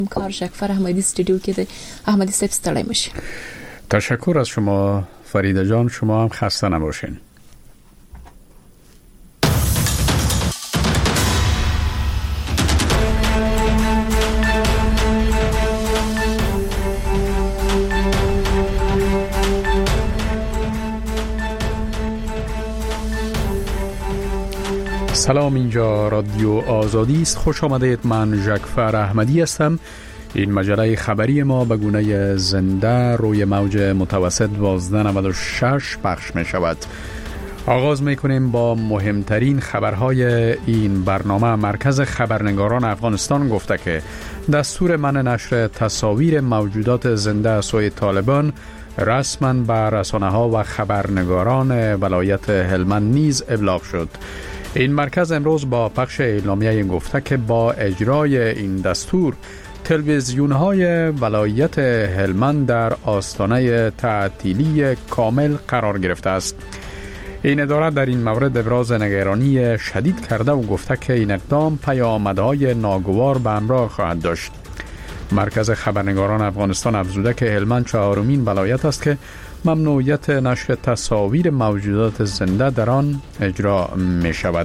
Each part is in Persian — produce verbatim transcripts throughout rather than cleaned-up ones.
کار جعفر احمدی استودیو کې د احمدی صاحب ستړی مشه. تشکر از شما فریده جان، شما هم خسته نباشین. سلام، اینجا رادیو آزادی است. خوش آمدید. من جعفر احمدی هستم. این مجله خبری ما به گونه زنده روی موج متوسط دوازده نود و شش پخش می شود. آغاز می کنیم با مهمترین خبرهای این برنامه. مرکز خبرنگاران افغانستان گفته که دستور منع نشر تصاویر موجودات زنده از سوی طالبان رسما به رسانه ها و خبرنگاران ولایت هلمند نیز ابلاغ شد. این مرکز امروز با پخش اعلامیه گفته که با اجرای این دستور تلویزیون‌های ولایت هلمند در آستانه تعطیلی کامل قرار گرفته است. این اداره در این مورد ابراز نگرانی شدید کرده و گفته که این اقدام پیامدهای ناگوار به همراه خواهد داشت. مرکز خبرنگاران افغانستان افزوده که هلمند چهارمین ولایت است که ممنوعیت نشر تصاویر موجودات زنده در آن اجرا می شود.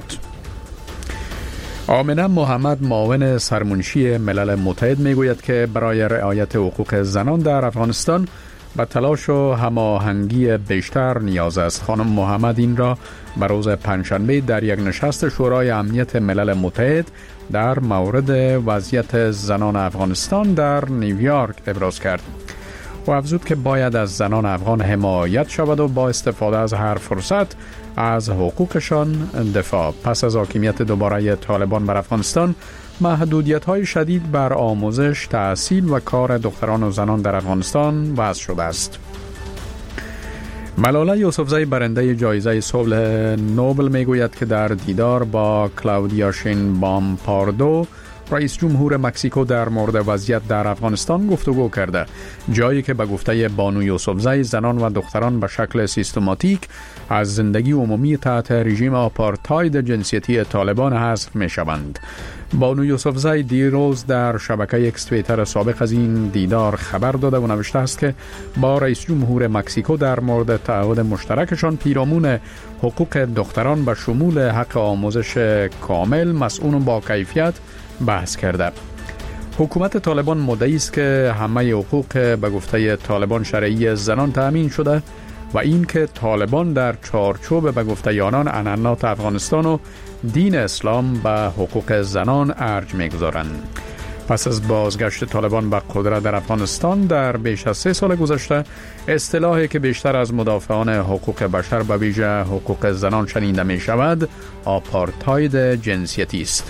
آمنه محمد، معاون سرمنشی ملل متحد، می گوید که برای رعایت حقوق زنان در افغانستان به تلاش و هماهنگی بیشتر نیاز است. خانم محمد این را به روز پنجشنبه در یک نشست شورای امنیت ملل متحد در مورد وضعیت زنان افغانستان در نیویورک ابراز کرد و افزود که باید از زنان افغان حمایت شود و با استفاده از هر فرصت از حقوقشان دفاع. پس از حاکمیت دوباره طالبان بر افغانستان، محدودیت‌های شدید بر آموزش، تحصیل و کار دختران و زنان در افغانستان وضع شده است. ملاله یوسفزئی، برنده جایزه صلح نوبل، میگوید که در دیدار با کلاودیا شینبام پاردو، رئیس جمهور مکزیکو، در مورد وضعیت در افغانستان گفتگو کرده، جایی که به گفته بانو یوسفزئی زنان و دختران به شکل سیستماتیک از زندگی عمومی تحت رژیم آپارتاید جنسیتی طالبان حذف می شوند. بانو یوسفزئی دیروز در شبکه اکس توییتر سابق از این دیدار خبر داده و نوشته است که با رئیس جمهور مکزیکو در مورد تعهد مشترکشان پیرامون حقوق دختران به شمول حق آموزش کامل، مسئول و با کیفیت بحث کرده. حکومت طالبان مدعی است که همه حقوق به گفته طالبان شرعی زنان تأمین شده و این که طالبان در چارچوب به گفته آنان عنعنات افغانستان و دین اسلام به حقوق زنان ارج می‌گذارند. پس از بازگشت طالبان به قدرت در افغانستان در بیش از سه سال گذشته، اصطلاحی که بیشتر از مدافعان حقوق بشر به ویژه حقوق زنان شنیده می شود، آپارتاید جنسیتی است.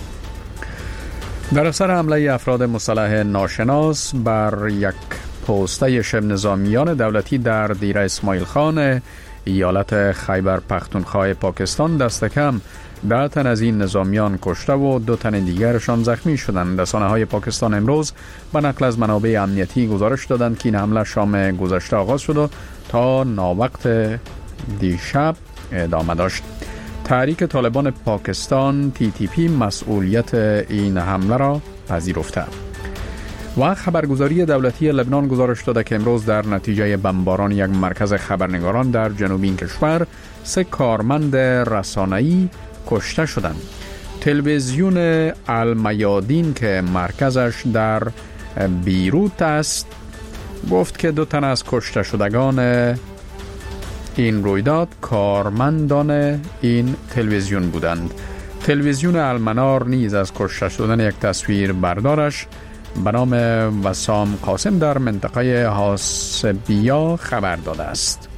در اثر حمله افراد مسلح ناشناس بر یک پوسته شبه نظامیان دولتی در دیره اسماعیل خان، ایالت خیبر پختونخوا پاکستان، دست کم ده تن از این نظامیان کشته و دو تن دیگرشان زخمی شدند. رسانه های پاکستان امروز به نقل از منابع امنیتی گزارش دادند که این حمله شام گذشته آغاز شد و تا ناوقت دیشب ادامه داشت. تحریک طالبان پاکستان تی تی پی مسئولیت این حمله را پذیرفته. و خبرگزاری دولتی لبنان گزارش داده که امروز در نتیجه بمباران یک مرکز خبرنگاران در جنوب این کشور سه کارمند رسانه‌ای کشته شدند. تلویزیون المیادین که مرکزش در بیروت است گفت که دو تن از کشته شدگان این رویداد کارمندان این تلویزیون بودند. تلویزیون المنار نیز از کشته شدن یک تصویر بردارش به نام وسام قاسم در منطقه حاسبیا خبر داده است.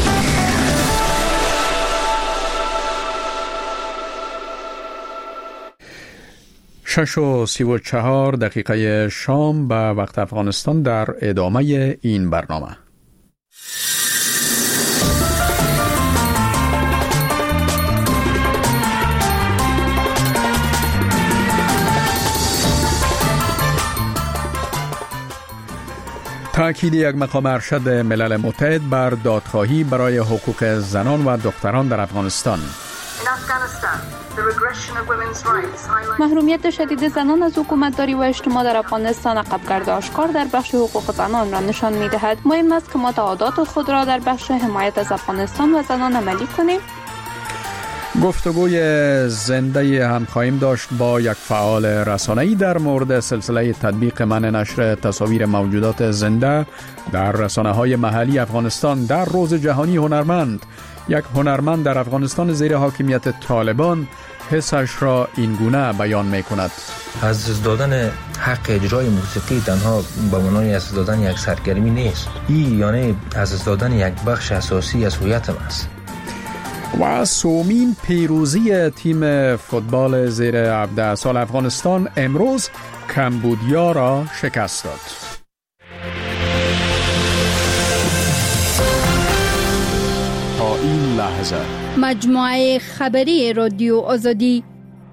شش و سی و چهار دقیقه شام به وقت افغانستان در ادامه این برنامه. تأکید یک مقام ارشد ملل متحد بر دادخواهی برای حقوق زنان و دختران در افغانستان. محرومیت شدید زنان از حکومتداری و اجتماع در افغانستان عقبگرد آشکار در بخش حقوق زنان را نشان می‌دهد. مهم است که ما تعهدات خود را در بخش حمایت از افغانستان و زنان عملی کنیم. گفتگوی زنده هم خواهیم داشت با یک فعال رسانه‌ای در مورد سلسله تطبیق منع نشر تصاویر موجودات زنده در رسانه‌های محلی افغانستان در روز جهانی هنرمند. یک هنرمند در افغانستان زیر حاکمیت طالبان حسش را این گونه بیان می کند: از دست دادن حق اجرای موسیقی تنها به معنای از دست دادن یک سرگرمی نیست، این یعنی از دست دادن یک بخش اساسی از هویتم است. و سومین پیروزی تیم فوتبال زیر هفده سال افغانستان امروز کمبودیا را شکست داد. تا این لحظه مجموعه خبری رادیو آزادی.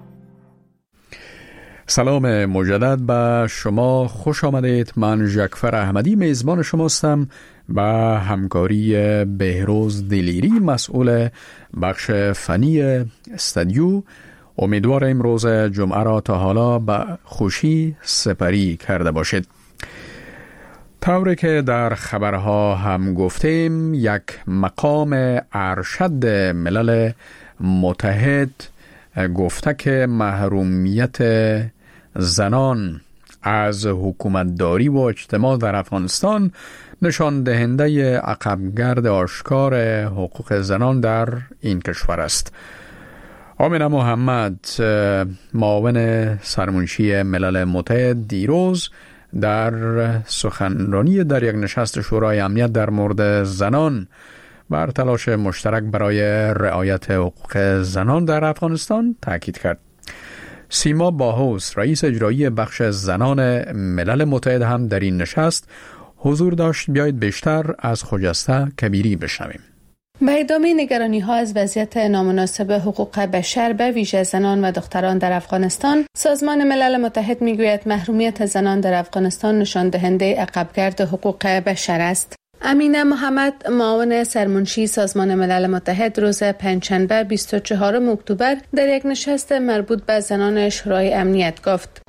سلام مجدد به شما، خوش آمدید. من ژکفر احمدی میزبان شما هستم و همکاری بهروز دلیری مسئول بخش فنی استودیو. امیدوار امروز جمعه را تا حالا به خوشی سپری کرده باشید. طوری که در خبرها هم گفتیم، یک مقام ارشد ملل متحد گفته که محرومیت زنان از حکومتداری و اجتماع در افغانستان نشان دهنده عقبگرد آشکار حقوق زنان در این کشور است. آمینه محمد، معاون سرمنشی ملل متحد، دیروز در سخنرانی در یک نشست شورای امنیت در مورد زنان بر تلاش مشترک برای رعایت حقوق زنان در افغانستان تاکید کرد. سیما باهوس، رئیس اجرایی بخش زنان ملل متحد، هم در این نشست حضور داشت. بیایید بیشتر از خجسته کبیری بشنویم. به ادامه نگرانی ها از وضعیت نامناسب حقوق بشر به ویژه زنان و دختران در افغانستان، سازمان ملل متحد میگوید محرومیت زنان در افغانستان نشان دهنده عقبگرد حقوق بشر است. امینه محمد، معاون سرمنشی سازمان ملل متحد، روز پنجشنبه بیست و چهارم اکتبر در یک نشست مربوط به زنان شورای امنیت گفت: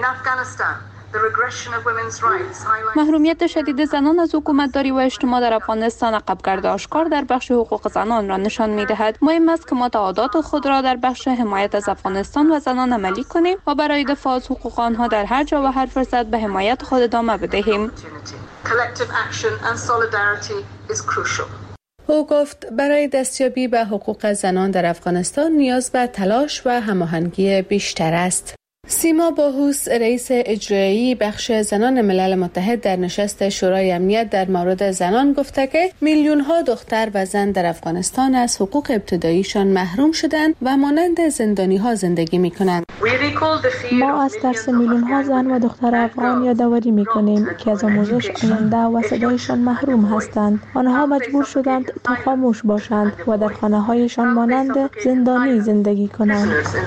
محرومیت شدید زنان از حکومتداری و اجتماع در افغانستان عقبگرد آشکار در بخش حقوق زنان را نشان می‌دهد. مهم است که ما تعهدات خود را در بخش حمایت از افغانستان و زنان عملی کنیم و برای دفاع از حقوق آنها در هر جا و هر فرصت به حمایت خود ادامه بدهیم. او گفت برای دستیابی به حقوق زنان در افغانستان نیاز به تلاش و هماهنگی بیشتر است. سیما باهوس، رئیس اجرایی بخش زنان ملل متحد، در نشست شورای امنیت در مورد زنان گفته که میلیون ها دختر و زن در افغانستان از حقوق ابتداییشان محروم شدند و مانند زندانی ها زندگی می کنند. ما از ترس میلیون ها زن و دختر افغان یادآوری می کنیم که از آموزش، آینده و صدایشان محروم هستند. آنها مجبور شدند تا خاموش باشند و در خانه هایشان مانند زندانی زندگی کنند.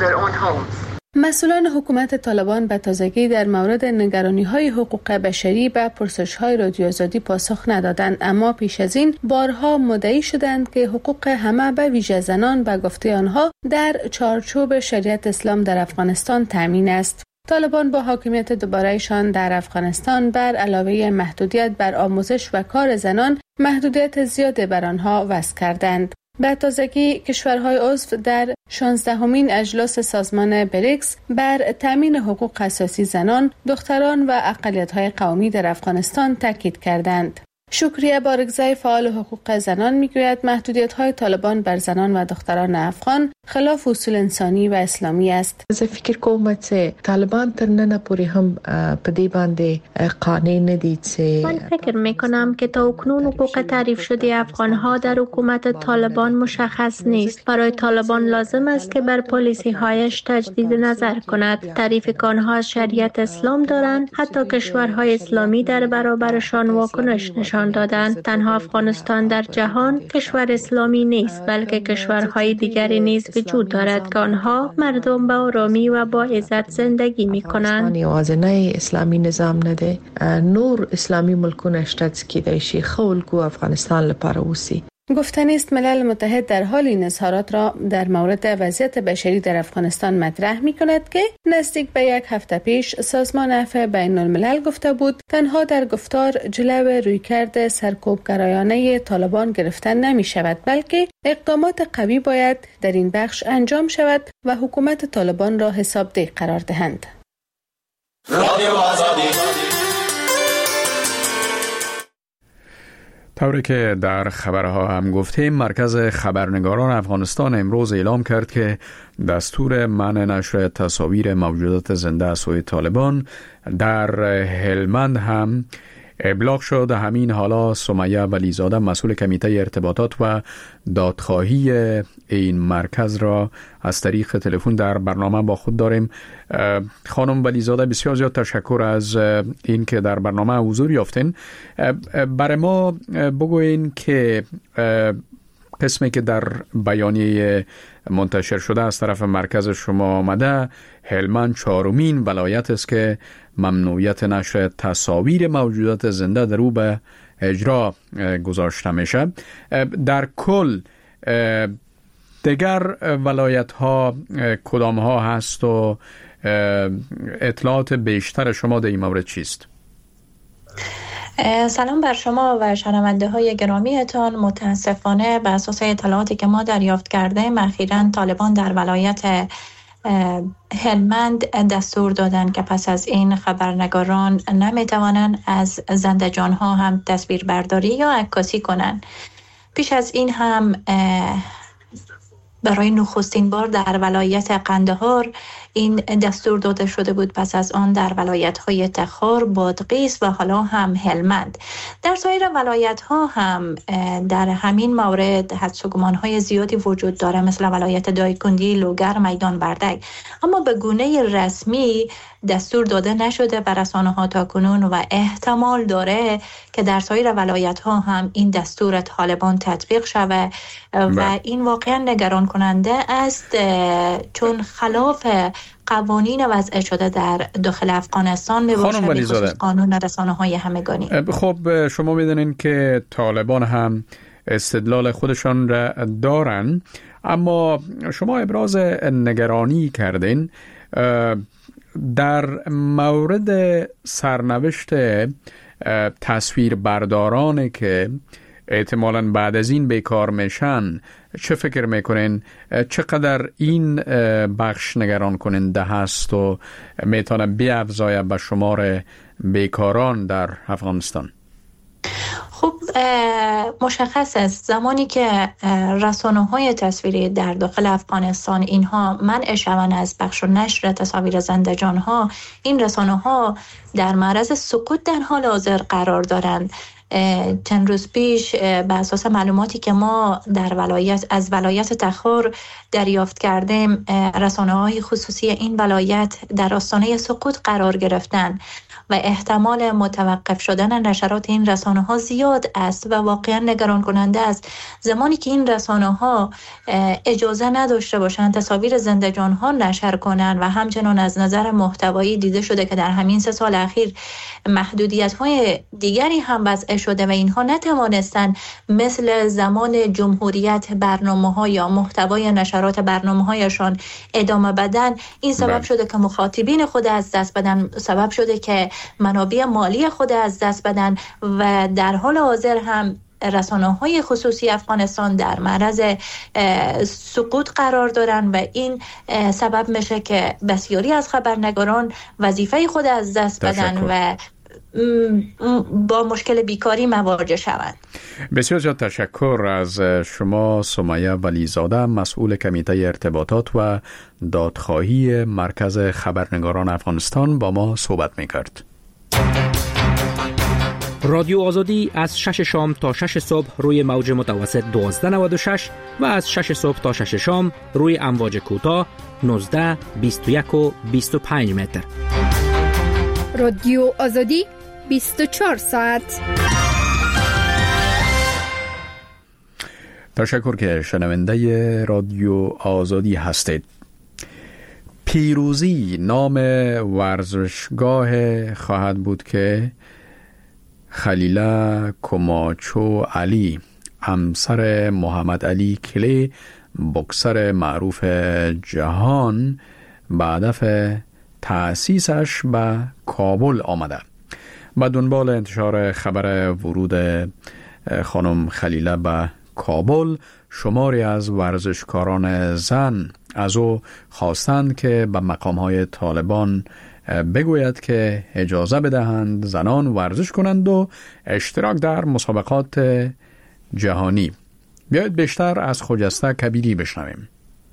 مسئولان حکومت طالبان به تازگی در مورد نگرانی‌های حقوق بشری به پرسش‌های رادیو آزادی پاسخ ندادند، اما پیش از این بارها مدعی شدند که حقوق همه به ویژه زنان به گفته آنها در چارچوب شریعت اسلام در افغانستان تامین است. طالبان با حاکمیت دوباره‌شان در افغانستان بر علاوه محدودیت بر آموزش و کار زنان، محدودیت زیاد بر آنها وضع کردند. به تازگی کشورهای عضو در شانزدهمین اجلاس سازمان بریکس بر تامین حقوق اساسی زنان، دختران و اقلیت‌های قومی در افغانستان تاکید کردند. شکریه بارگزای، فعال حقوق زنان، میگوید محدودیت‌های طالبان بر زنان و دختران افغان خلاف اصول انسانی و اسلامی است. زه فکر کوم چې طالبان تر نن پورې هم په دې باندې قانع ندي چې من فکر میکنم که تا اکنون حقوق تعریف شده افغان‌ها در حکومت طالبان مشخص نیست. برای طالبان لازم است که بر پالیسی هایش تجدید نظر کند. تعریف که آنها از شریعت اسلام دارند، حتی کشورهای اسلامی در برابرشان واکنش نشان دادند. تنها افغانستان در جهان کشور اسلامی نیست، بلکه کشورهای دیگری نیز وجود دارد که آنها مردم به آرامی و با عزت زندگی می کنند. یوازینی اسلامی نظام نه دی، نور اسلامی ملکونه شته چې کیدای شي خلکو افغانستان لپاره اوسي. گفتنی است ملل متحد در حال این اظهارات را در مورد وضعیت بشری در افغانستان مطرح می کند که نزدیک به یک هفته پیش سازمان عفو بین الملل گفته بود تنها در گفتار جلو رویکرد سرکوبگرایانه طالبان گرفتن نمی شود، بلکه اقدامات قوی باید در این بخش انجام شود و حکومت طالبان را حسابدهی قرار دهند. طوری که در خبرها هم گفتیم، مرکز خبرنگاران افغانستان امروز اعلام کرد که دستور منع نشر تصاویر موجودات زنده از سوی طالبان در هلمند هم ابلاغ شد. همین حالا سمیه ولیزاده مسئول کمیته ارتباطات و دادخواهی این مرکز را از طریق تلفن در برنامه با خود داریم. خانم ولیزاده، بسیار زیاد تشکر از این که در برنامه حضور یافتین. برای ما بگوین که قسمی که در بیانیه منتشر شده از طرف مرکز شما آمده، هلمند چهارمین ولایت است که ممنوعیت نشر تصاویر موجودات زنده در او به اجرا گذاشته میشه. در کل دیگر ولایت ها کدام ها هست و اطلاعات بیشتر شما در این مورد چیست؟ سلام بر شما و شنونده های گرامیتان. متاسفانه به اساس اطلاعاتی که ما دریافت کردیم، اخیراً طالبان در ولایت هلمند دستور دادن که پس از این خبرنگاران نمیتوانند از زنده جان ها هم تصویر برداری یا عکاسی کنند. پیش از این هم برای نخستین بار در ولایت قندهار این دستور داده شده بود، پس از آن در ولایت‌های تخار، بادغیس و حالا هم هلمند. در سایر ولایت‌ها هم در همین مورد حدس و گمان‌های زیادی وجود داره، مثل ولایت دایکندی، لوگر، میدان وردک، اما به گونه رسمی دستور داده نشده به رسانه‌ها تاکنون و احتمال داره که در سایر ولایت‌ها هم این دستور طالبان تطبیق شود و این واقعا نگران کننده است، چون خلاف قوانین وضع شده در داخل افغانستان میباشد، به خصوص قانون رسانه‌های همگانی. خب شما میدونین که طالبان هم استدلال خودشان را دارن، اما شما ابراز نگرانی کردین در مورد سرنوشت تصویربردارانی که احتمالاً بعد از این بیکار میشن. چه فکر میکنین چقدر این بخش نگران کننده هست و میتونه بیافزایه به شمار بیکاران در افغانستان؟ خب مشخص است زمانی که رسانه‌های تصویری در داخل افغانستان اینها منع شوند از پخش و نشر تصاویر زنده جان‌ها، این رسانه‌ها در معرض سقوط در حال حاضر قرار دارند. چند روز پیش به اساس معلوماتی که ما در ولایت از ولایت تخار دریافت کردیم، رسانه‌های خصوصی این ولایت در آستانه سقوط قرار گرفتن و احتمال متوقف شدن نشرات این رسانه‌ها زیاد است و واقعا نگران کننده است. زمانی که این رسانه‌ها اجازه نداشته باشند تصاویر زنده جان‌ها نشر کنند و همچنان از نظر محتوایی دیده شده که در همین سه سال اخیر محدودیت‌های دیگری هم وضع شده و اینها نتوانستند مثل زمان جمهوریت برنامه‌ها یا محتوای نشرات برنامه‌هایشان ادامه بدن، این سبب شده که مخاطبین خود از دست بدن، سبب شده که منابع مالی خود از دست بدن و در حال حاضر هم رسانه‌های خصوصی افغانستان در معرض سقوط قرار دارن و این سبب میشه که بسیاری از خبرنگاران وظیفه خود از دست بدن و با مشکل بیکاری مواجه شوند. بسیار زیاد تشکر از شما سمیه ولیزاده، مسئول کمیته ارتباطات و دادخواهی مرکز خبرنگاران افغانستان با ما صحبت میکرد. رادیو آزادی از شش شام تا شش صبح روی موج متوسط دوازده نود و شش و از شش صبح تا شش شام روی امواج کوتاه نوزده، بیست و یک و بیست و پنج متر. رادیو آزادی بیست و چهار ساعت. تشکر که شنونده رادیو آزادی هستید. پیروزی نام ورزشگاه خواهد بود که خلیله کماچو علی همسر محمد علی کلی بوکسر معروف جهان به هدف تأسیسش به کابل آمده. با دنبال انتشار خبر ورود خانم خلیله به کابل، شماری از ورزشکاران زن از او خواستند که به مقام‌های طالبان بگوید که اجازه بدهند زنان ورزش کنند و اشتراک در مسابقات جهانی. بیایید بیشتر از خجسته کبیری بشنویم.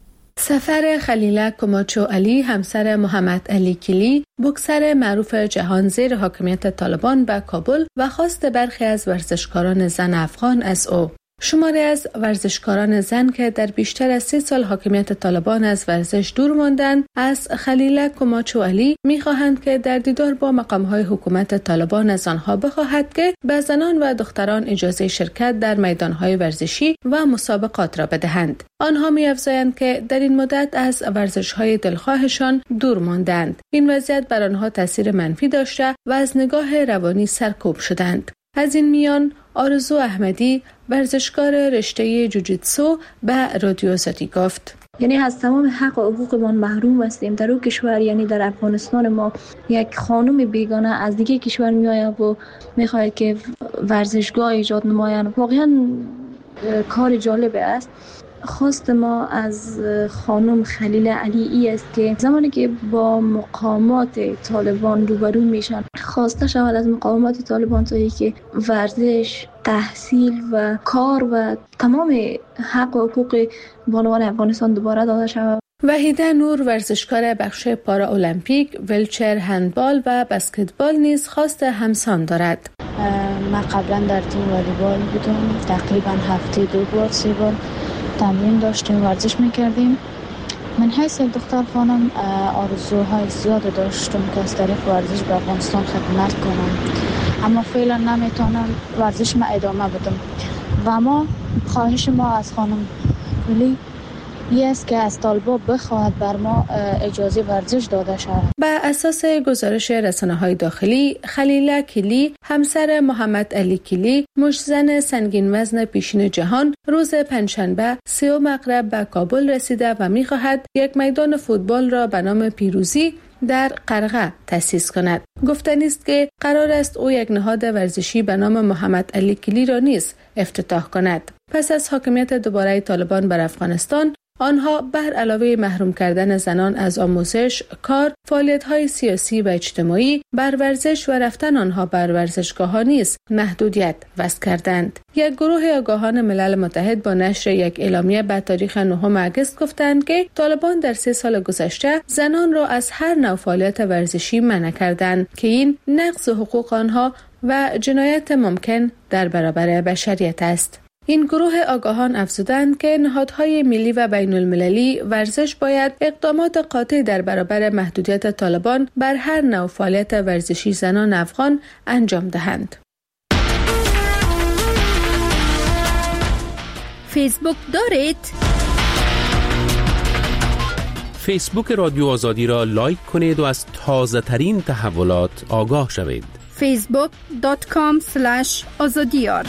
سفر خلیله کماچو علی، همسر محمد علی کلی، بوکسر معروف جهان زیر حاکمیت طالبان به کابل و خواست برخی از ورزشکاران زن افغان از او. شماری از ورزشکاران زن که در بیشتر از سی سال حاکمیت طالبان از ورزش دور ماندند، از خلیله کماچو علی می‌خواهند که در دیدار با مقام‌های حکومت طالبان از آنها بخواهد که به زنان و دختران اجازه شرکت در میدان‌های ورزشی و مسابقات را بدهند. آنها می‌افزایند که در این مدت از ورزش‌های دلخواهشان دور ماندند. این وضعیت بر آنها تاثیر منفی داشته و از نگاه روانی سرکوب شدند. از این میان آرزو احمدی، ورزشکار رشته جوجیتسو، به رادیو آزادی گفت: یعنی از تمام حق و حقوقمان محروم هستیم در اون کشور. یعنی در افغانستان ما یک خانم بیگانه از دیگه کشور میآید و میخواهد که ورزشگاه ایجاد نمایند. واقعا کار جالب است. خواست ما از خانم خلیله علی ای است که زمانی که با مقامات طالبان روبرو میشن، خواسته شود از مقامات طالبان تا که ورزش، تحصیل و کار و تمام حق و حقوق بانوان افغانستان دوباره داده شود. وحیده نور، ورزشکار بخش پارا المپیک، ویلچر، هندبال و بسکتبال نیز خواست همسان دارد. من قبلا در تیم والیبال بودم، تقریبا هفته دو بار سه بار تمرین داشتیم، ورزش میکردیم. من حیث دختر خانم آرزوهای زیاد داشتم که از طریق ورزش به افغانستان خدمت کنم، اما فعلا نمیتونم ورزش ما ادامه بدم و ما خواهش ما از خانم کلی این است که از طالبان بخواهد بر ما اجازه ورزش داده شود. بر اساس گزارش رسانه‌های داخلی، خلیله کلی، همسر محمد علی کلی، مشتزن سنگین وزن پیشین جهان، روز پنجشنبه سه مغرب به کابل رسیده و می‌خواهد یک میدان فوتبال را به نام پیروزی در قرغه تأسیس کند. گفتنی است که قرار است او یک نهاد ورزشی به نام محمد علی کلی را نیز افتتاح کند. پس از حاکمیت دوباره طالبان بر افغانستان، آنها بر علاوه محروم کردن زنان از آموزش، کار، فعالیت‌های سیاسی و اجتماعی، بر ورزش و رفتن آنها بر ورزشگاه‌ها نیز محدودیت وضع کردند. یک گروه آگاهان ملل متحد با نشر یک اعلامیه به تاریخ نهم اگست گفتند که طالبان در سه سال گذشته زنان را از هر نوع فعالیت ورزشی منع کردند که این نقض حقوق آنها و جنایت ممکن در برابر بشریت است. این گروه آگاهان افزودند که نهادهای ملی و بین المللی ورزش باید اقدامات قاطع در برابر محدودیت طالبان بر هر نوع فعالیت ورزشی زنان افغان انجام دهند. فیسبوک دارید؟ فیسبوک رادیو آزادی را لایک کنید و از تازه ترین تحولات آگاه شوید. فیسبوک دات کام اسلش آزادیار.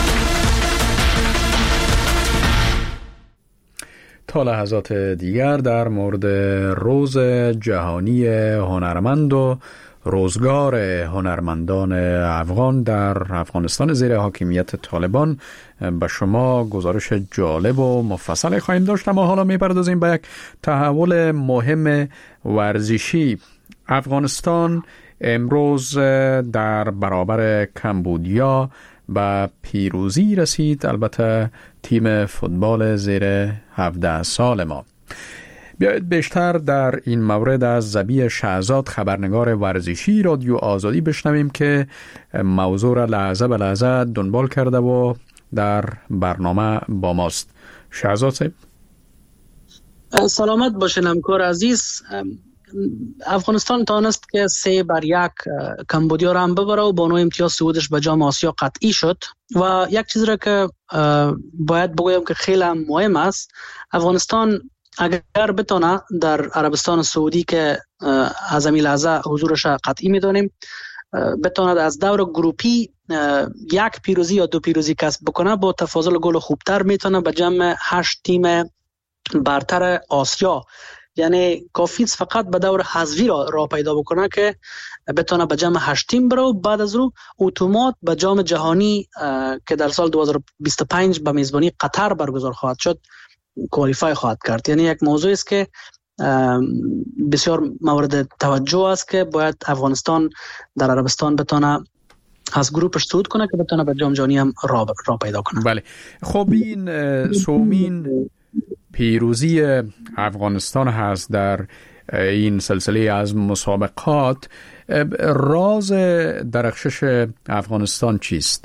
تا لحظات دیگر در مورد روز جهانی هنرمند و روزگار هنرمندان افغان در افغانستان زیر حاکمیت طالبان به شما گزارش جالب و مفصل خواهیم داشت. اما حالا می‌پردازیم به یک تحول مهم ورزشی. افغانستان امروز در برابر کمبودیا به پیروزی رسید، البته تیم فوتبال زیر هفده سال ما. بیایید بیشتر در این مورد از ذبیح شهزاد، خبرنگار ورزشی رادیو آزادی بشنویم که موضوع را لحظه به لحظه دنبال کرده و در برنامه با ماست. شهزاد صاحب سلامت باشین همکار عزیز. افغانستان تانست که سه بر یک کمبودیا را هم ببره و با نوع امتیاز صعودش به جام آسیا قطعی شد. و یک چیز را که باید بگویم که خیلی مهم است، افغانستان اگر بتونه در عربستان سعودی که از همین لحظه حضورش قطعی میدانیم، بتواند از دور گروپی یک پیروزی یا دو پیروزی کسب بکنه، با تفاضل گل خوبتر میتونه به جمع هشت تیم برتر آسیا، یعنی کافی فقط به دور حذفی را, را پیدا بکنه که بتونه به جمع هشت تیم بره و بعد از رو اتومات به جام جهانی که در سال دو هزار و بیست و پنج به میزبانی قطر برگزار خواهد شد کوالیفای خواهد کرد. یعنی یک موضوع است که بسیار مورد توجه است که باید افغانستان در عربستان بتونه از گروپش صعود کنه که بتونه به جام جهانی هم را, را پیدا کنه. بله، خب این سومین پیروزی افغانستان هست در این سلسله از مسابقات. راز درخشش افغانستان چیست؟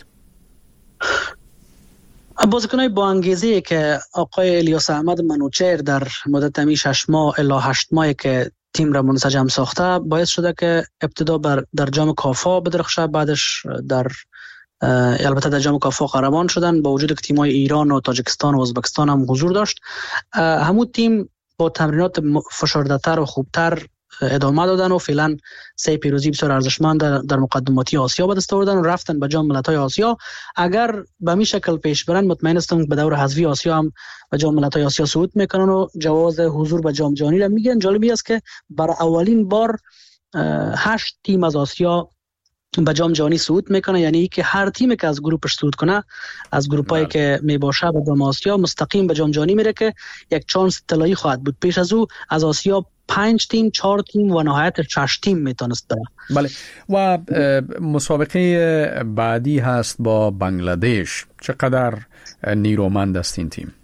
بازیکنای با انگیزه که آقای الیاس احمد منوچهر در مدت همی شش ماه الی هشت ماهی که تیم را منسجم ساخته باعث شده که ابتدا بر در جام کافا بدرخشه، بعدش در البته در جام کافا قهرمان شدن، با وجود که تیم‌های ایران و تاجیکستان و ازبکستان هم حضور داشت. همون تیم با تمرینات فشرده‌تر و خوبتر ادامه دادن و فعلا سه پیروزی بسیار ارزشمند در مقدماتی آسیا به دست آوردن و رفتن به جام ملت‌های آسیا. اگر به این شکل پیش برن مطمئن هستم به دور حذفی آسیا هم به جام ملت‌های آسیا صعود میکنن و جواز حضور به جام جهانی را میگیرن. جالبی است که برای اولین بار هشت تیم از آسیا به جام جهانی صعود میکنه، یعنی که هر تیمی که از گروپش صعود کنه از گروپایی که میباشه به جام آسیا مستقیم به جام جهانی میره که یک چانس طلایی خواهد بود. پیش از او از آسیا پنج تیم، چهار تیم و نهایت شش تیم میتونست بره. بله، و مسابقه بعدی هست با بنگلادش. چقدر نیرومند است این تیم؟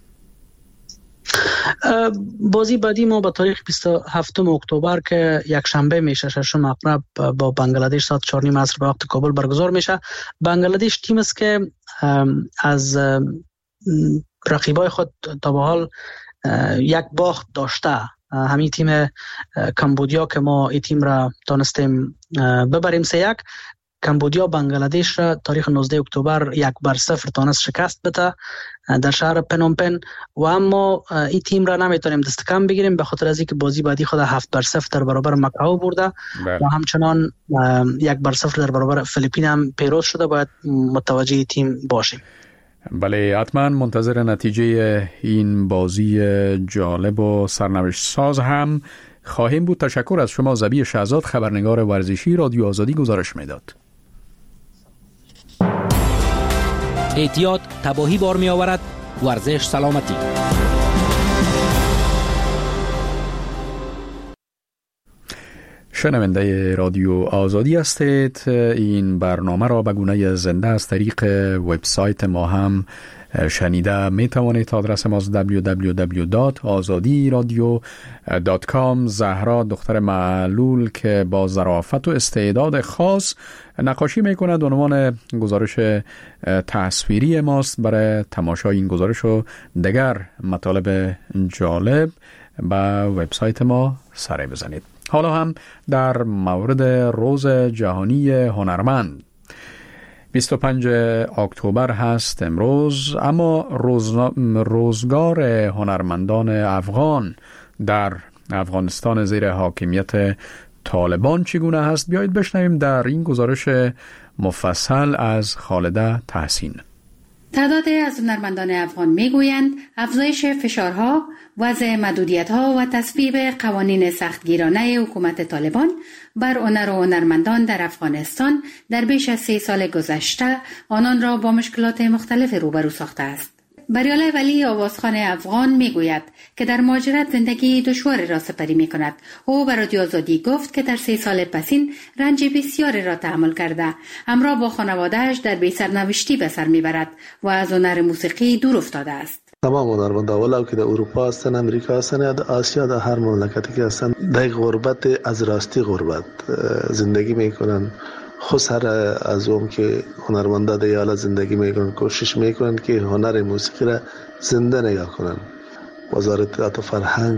بازی بعدی ما به تاریخ بیست و هفتم اکتبر که یک شنبه میشه، ششم اپریل با بنگلادش ساعت چهار و نیم عصر به وقت کابل برگزار میشه. بنگلادش تیم است که از رقیبای خود تا به حال یک باخت داشته. همین تیم کمبودیا که ما این تیم را تانستیم ببریم سه یک، کمبودیا بنگلادش را تاریخ نوزده اکتبر یک بر صفر تانست شکست بده در شهر پنومپن و اما این تیم را نمیتونیم دست کم بگیریم به خاطر از اینکه بازی بعدی خود هفت بر صفر در برابر مکائو برده و همچنان یک بر صفر در برابر فیلیپین هم پیروز شده. باید متوجه تیم باشیم. بله، حتما منتظر نتیجه این بازی جالب و سرنوشت ساز هم خواهیم بود. تشکر از شما زبی شهزاد، خبرنگار ورزشی رادیو آزادی گزارش میداد. احتیاط تباهی بار می آورد، ورزش سلامتی. شنونده رادیو آزادی هستید. این برنامه را به گونه زنده از طریق وبسایت ما هم شنیده می توانید. آدرس ما دبلیو دبلیو دبلیو دات آزادی رادیو دات کام. زهرا دختر معلول که با ظرافت و استعداد خاص نقاشی می کند عنوان گزارش تصویری ماست. برای تماشای این گزارش و دیگر مطالب جالب به وبسایت ما سر بزنید. حالا هم در مورد روز جهانی هنرمند، بیست و پنجم اکتبر هست امروز، اما روز... روزگار هنرمندان افغان در افغانستان زیر حاکمیت طالبان چگونه هست؟ بیایید بشنویم در این گزارش مفصل از خالده تحسین. تعدادی از هنرمندان افغان میگویند افزایش فشارها، وضع محدودیت‌ها و تصویب قوانین سختگیرانه حکومت طالبان بر هنر و هنرمندان در افغانستان در بیش از سه سال گذشته آنان را با مشکلات مختلف روبرو ساخته است. بریاله ولی آوازخوان افغان میگوید که در مهاجرت زندگی دشواری را سپری می کند. او به رادیو آزادی گفت که در سه سال پسین رنج بسیاری را تحمل کرده، همراه با خانواده‌اش در بی سرنوشتی به سر میبرد و از هنر موسیقی دور افتاده است. تمام هنرمندان ولو که در اروپا هستن، امریکا هستن یا در آسیا، در هر مملکتی که هستن در غربت از راستی غربت زندگی میکنن. خود از اون که هنرمندا در حال زندگی میکنن کوشش میکنن که هنر موسیقی را زنده نگاه کنن. وزارت اطلاعات و فرهنگ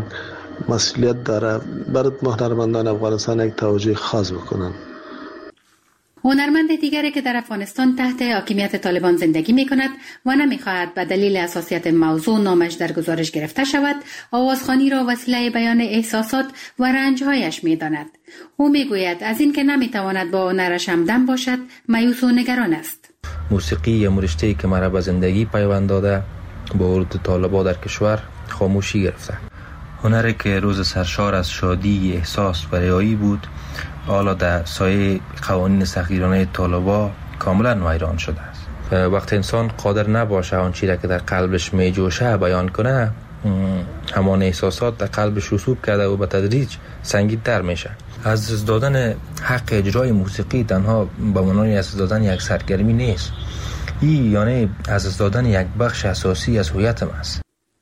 مسئولیت داره برای هنرمندان افغانستان یک توجه خاص بکنن. هنرمند دیگری که در افغانستان تحت حاکمیت طالبان زندگی می کند و نمی خواهد به دلیل حساسیت موضوع نامش در گزارش گرفته شود، آوازخوانی را وسیله بیان احساسات و رنجهایش می داند. او می گوید از این که نمی تواند با هنرش همدم باشد مایوس و نگران است. موسیقی یا رشته‌ای که مرا به زندگی پیوند داده با ورود طالبان در کشور خاموشی گرفته. هنری که روز سرشار از شادی، احساس و ریایی بود، حالا در سایه قوانین سختگیرانه طالبان کاملا ویران شده است. وقتی انسان قادر نباشه آن چیزی که در قلبش می جوشه بیان کنه، همان احساسات در قلبش رسوب کرده و به تدریج سنگین‌تر میشه. از دست دادن حق اجرای موسیقی تنها به معنای از دست دادن یک سرگرمی نیست، این یعنی از دست دادن یک بخش اساسی از هویت ما است.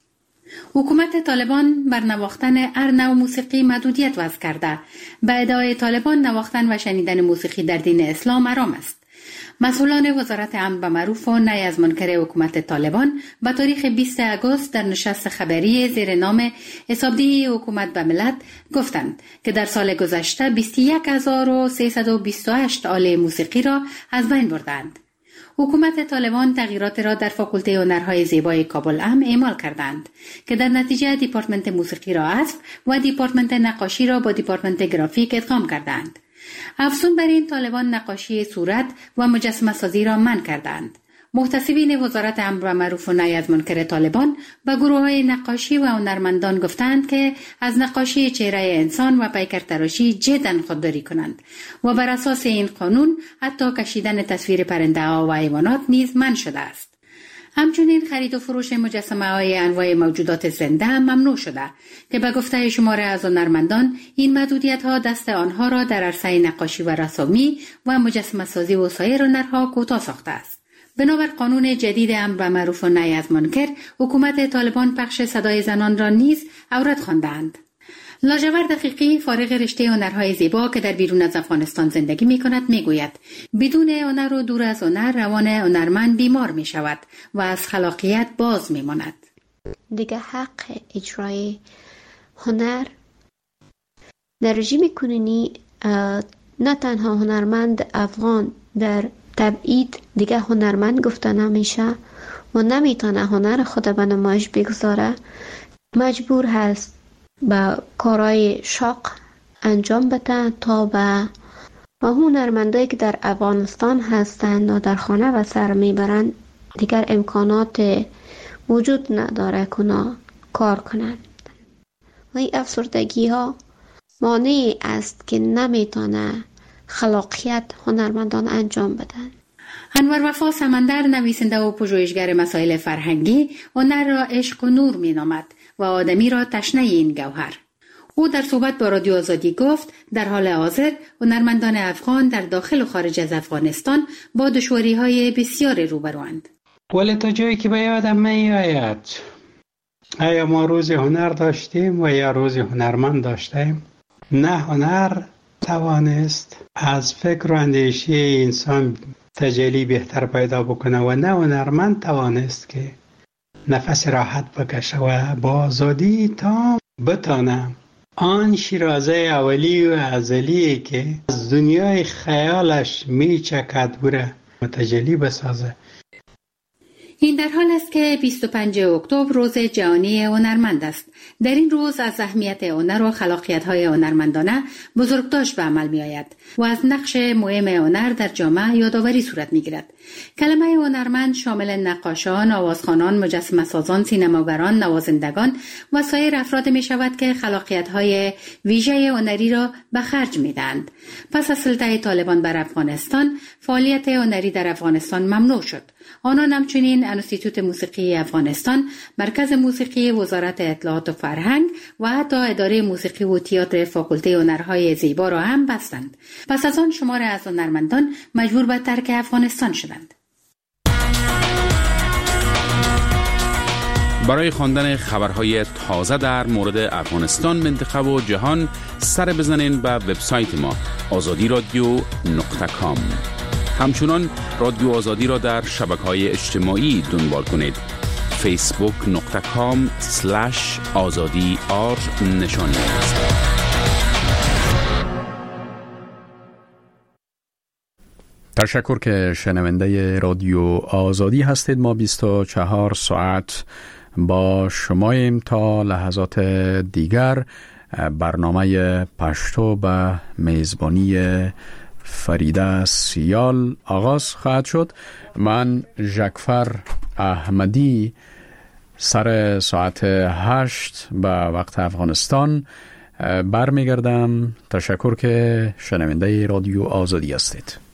حکومت طالبان بر نواختن هر نوع موسیقی محدودیت وضع کرده. به ادعای طالبان نواختن و شنیدن موسیقی در دین اسلام حرام است. مسئولان وزارت امر به معروف و نهی از منکر حکومت طالبان به تاریخ بیست آگوست در نشست خبری زیر نام حسابدهی حکومت به ملت گفتند که در سال گذشته بیست و یک هزار و سیصد و بیست و هشت آله موسیقی را از بین بردند. حکومت طالبان تغییرات را در فاکولته هنرهای زیبای کابل هم اعمال کردند که در نتیجه دیپارتمنت موسیقی را حذف و دیپارتمنت نقاشی را با دیپارتمنت گرافیک ادغام کردند. افزون بر این طالبان نقاشی صورت و مجسمه سازی را منع کردند. محتسبین وزارت امر به معروف و نهی از منکر طالبان به گروه‌های نقاشی و هنرمندان گفتند که از نقاشی چهره انسان و پیکر تراشی جداً خودداری کنند و بر اساس این قانون حتی کشیدن تصویر پرنده‌ها و حیوانات نیز منع شده است. همچنین خرید و فروش مجسمه‌های انواع موجودات زنده هم ممنوع شده که به گفته شماره از هنرمندان این محدودیت‌ها دست آنها را در عرصه نقاشی و رسامی و مجسمه سازی و سایر هنرها کوتاه ساخته است. بنابر قانون جدید امر به معروف و نهی از منکر، حکومت طالبان پخش صدای زنان را نیز عورت خواندند. لاجورد دقیقی فارغ رشته هنرهای زیبا که در بیرون از افغانستان زندگی می کند می گوید بدون هنر و دور از هنر روان هنرمند بیمار می شود و از خلاقیت باز می ماند. دیگه حق اجرای هنر در رژیم کنونی نه تنها هنرمند افغان در تبعید دیگه هنرمند گفته نمیشه و نمیتونه هنر خود به نمایش بگذاره، مجبور هست با کارهای شاق انجام بده تا به و هنرمندایی که در افغانستان هستند و در خانه و سر میبرند دیگر امکانات وجود نداره کنه کار کنند و این افسردگی ها مانع است که نمیتونه خلاقیت هنرمندان انجام بدن. انور وفا سمندر، نویسنده و پژوهشگر مسائل فرهنگی، هنر را عشق و نور می نامد و آدمی را تشنه این گوهر. او در صحبت با رادیو آزادی گفت در حال حاضر هنرمندان افغان در داخل و خارج از افغانستان با دشواری‌های بسیار روبروند. ولی تا جایی که به یادم میآید، آیا ما روز هنر داشتیم و یا روز هنرمند داشتیم؟ نه هنر توانست از فکر و اندیشه انسان تجلی بهتر پیدا بکنه و نه هنرمند توانست که نفس راحت بکشه و با آزادی تا بتانه آن شیرازه اولی و ازلی که از دنیای خیالش میچکد بره متجلی بسازه. این در حال است که بیست و پنجم اکتبر روز جهانی هنرمند است. در این روز از اهمیت هنر و خلاقیت‌های هنرمندانه بزرگداشت به عمل می‌آید و از نقش مهم هنر در جامعه یادآوری صورت می‌گیرد. کلمه هنرمند شامل نقاشان، آوازخوانان، مجسمه‌سازان، سینماگران، نوازندگان و سایر افراد می‌شود که خلاقیت‌های ویژه هنری را به خرج می‌دهند. پس از سلطه طالبان بر افغانستان، فعالیت هنری در افغانستان ممنوع شد. آنان همچنین انستیتوت موسیقی افغانستان، مرکز موسیقی وزارت اطلاعات و فرهنگ و حتی اداره موسیقی و تئاتر فاکولته هنرهای زیبا را هم بستند. پس از آن شمار از هنرمندان مجبور به ترک افغانستان شدند. برای خواندن خبرهای تازه در مورد افغانستان، منطقه و جهان سر بزنین به وبسایت ما آزادی رادیو نقطه کام. همچنان رادیو آزادی را در شبکه‌های اجتماعی دنبال کنید. فیسبوک نقطه کام سلش آزادی آر نشانی است. تشکر که شنونده رادیو آزادی هستید. ما بیست و چهار ساعت با شماییم تا لحظات دیگر. برنامه پشتو به میزبانی فریده سیال آغاز خواهد شد. من جعفر احمدی سر ساعت هشت به وقت افغانستان برمیگردم. تشکر که شنونده رادیو آزادی هستید.